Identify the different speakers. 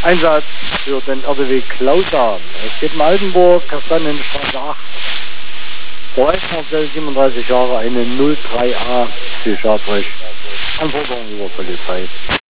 Speaker 1: Einsatz für den RDW Klausa. Es geht in Altenburg, Kastanienstraße 8. Bereichsmarcel 37 Jahre, eine 03A psychiatrisch. Anforderung über Polizei.